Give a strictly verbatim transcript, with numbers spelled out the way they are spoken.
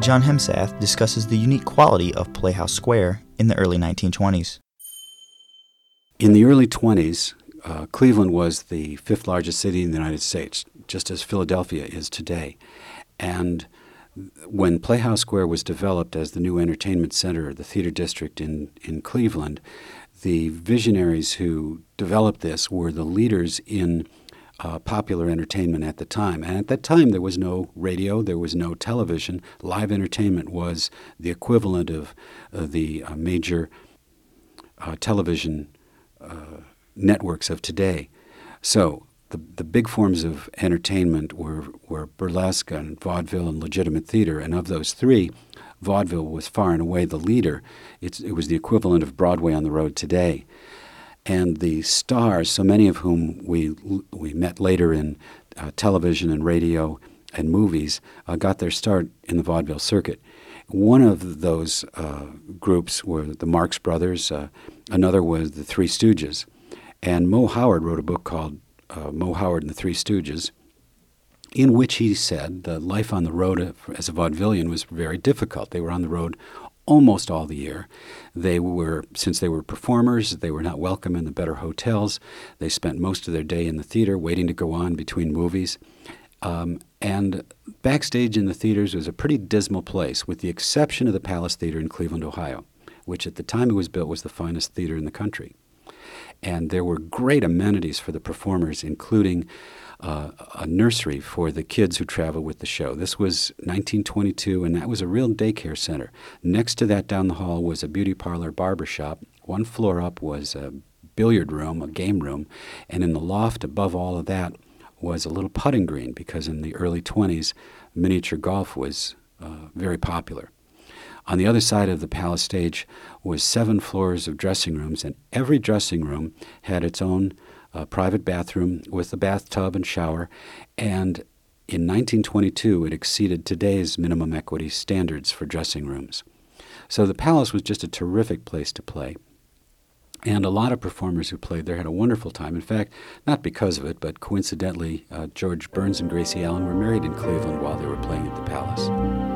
John Hemsath discusses the unique quality of Playhouse Square in the early nineteen twenties. In the early twenties, uh, Cleveland was the fifth largest city in the United States, just as Philadelphia is today. And when Playhouse Square was developed as the new entertainment center, the theater district in, in Cleveland, the visionaries who developed this were the leaders in uh, popular entertainment at the time. And at that time, there was no radio, there was no television. Live entertainment was the equivalent of uh, the uh, major uh, television uh, networks of today. So the, the big forms of entertainment were, were burlesque and vaudeville and legitimate theater. And of those three, vaudeville was far and away the leader. It's, it was the equivalent of Broadway on the road today. And the stars, so many of whom we we met later in uh, television and radio and movies, uh, got their start in the vaudeville circuit. One of those uh, groups were the Marx Brothers. Uh, another was the Three Stooges. And Moe Howard wrote a book called uh, Moe Howard and the Three Stooges, in which he said the life on the road as a vaudevillian was very difficult. They were on the road almost all the year. They were, since they were performers, they were not welcome in the better hotels. They spent most of their day in the theater waiting to go on between movies. Um, and backstage in the theaters was a pretty dismal place, with the exception of the Palace Theater in Cleveland, Ohio, which at the time it was built was the finest theater in the country. And there were great amenities for the performers, including uh, a nursery for the kids who traveled with the show. This was nineteen twenty-two, and that was a real daycare center. Next to that down the hall was a beauty parlor barber shop. One floor up was a billiard room, a game room, and in the loft above all of that was a little putting green, because in the early twenties, miniature golf was uh, very popular. On the other side of the Palace stage was seven floors of dressing rooms, and every dressing room had its own uh, private bathroom with a bathtub and shower. And in nineteen twenty-two, it exceeded today's minimum equity standards for dressing rooms. So the Palace was just a terrific place to play. And a lot of performers who played there had a wonderful time. In fact, not because of it, but coincidentally, uh, George Burns and Gracie Allen were married in Cleveland while they were playing at the Palace.